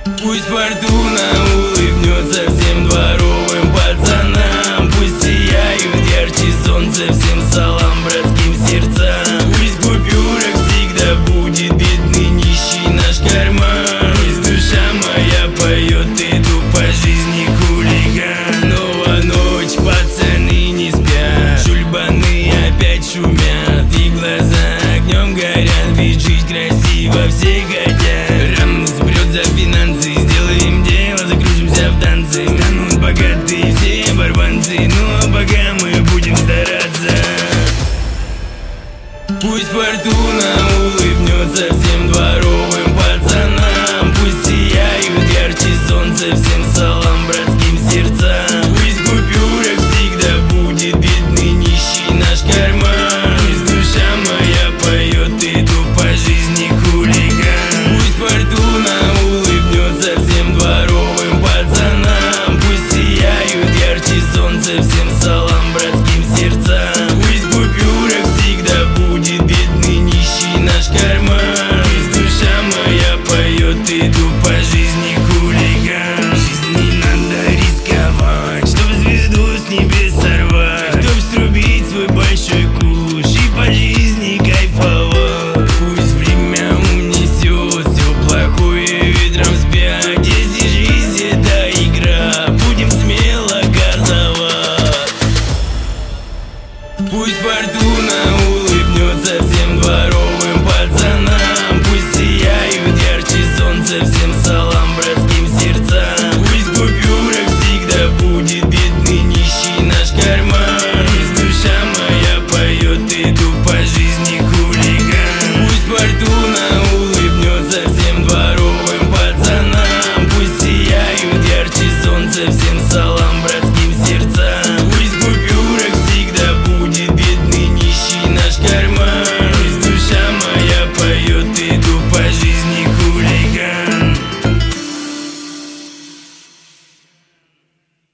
Пусть фортуна улыбнется всем дворовым пацанам, пусть сияют ярче солнце всем салам братским сердцам. Пусть в купюрах всегда будет бедный нищий наш карман. Пусть душа моя поет, иду по жизни хулиган. Снова ночь, пацаны не спят, чульбаны опять шумят, и глаза огнем горят, ведь жить красиво все хотят. Рано сбрет за финансы, сделаем дело, закружимся в танцы. Станут богаты